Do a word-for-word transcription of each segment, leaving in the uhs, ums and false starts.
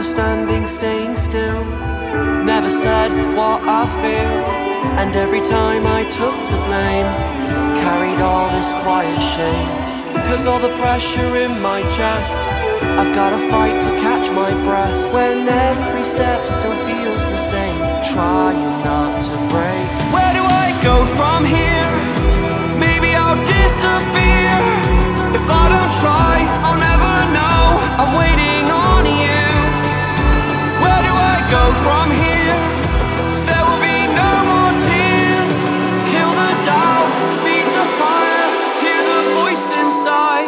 was standing, staying still. Never said what I feel. And every time I took the blame, carried all this quiet shame. Cause all the pressure in my chest, I've gotta fight to catch my breath. When every step still feels the same, trying not to break. Where do I go from here? Maybe I'll disappear. If I don't try, I'll never know. I'm waiting on you. Where do I go from here? There will be no more tears. Kill the doubt, feed the fire, hear the voice inside.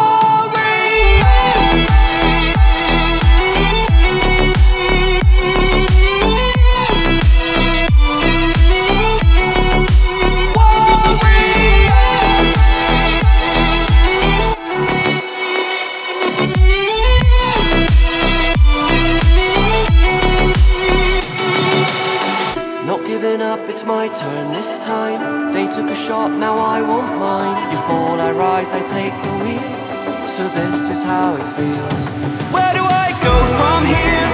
Giving up, it's my turn this time. They took a shot, now I want mine. You fall, I rise, I take the wheel. So this is how it feels. Where do I go from here?